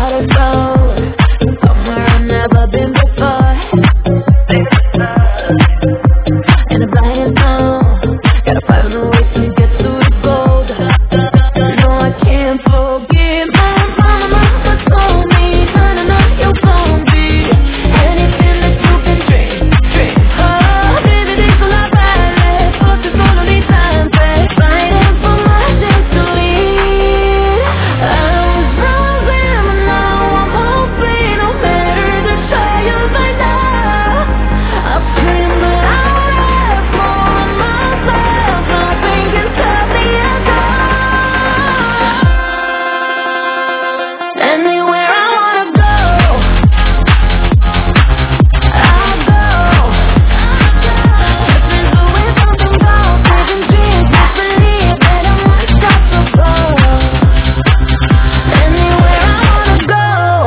gotta go somewhere I've never been before. In the brightest zone, gotta find a way to get to the gold. No, I can't forget my mama told me, turning up your phone beat. Anything that you can dream. Oh, baby, this is la belle, forse solo di sempre. Fighting for my destiny. I was wrong then, but now I'm hoping no matter the trials I know. I scream but I'll rap more on myself. Nothing can stop me at all. Anywhere I wanna go, I'll go. Listen to it, something about living dreams. Just believe that I'm unstoppable. Anywhere I wanna go.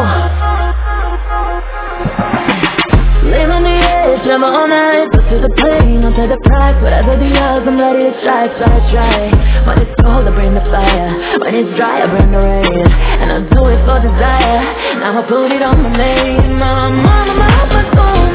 Live on the edge, never all night. Go to the plane, I'll pay the price. Whatever the odds, I'm ready to try. When it's cold, I bring the fire. When it's dry, I bring the rain. And I do it for desire. Now I put it on my name. My mama told me.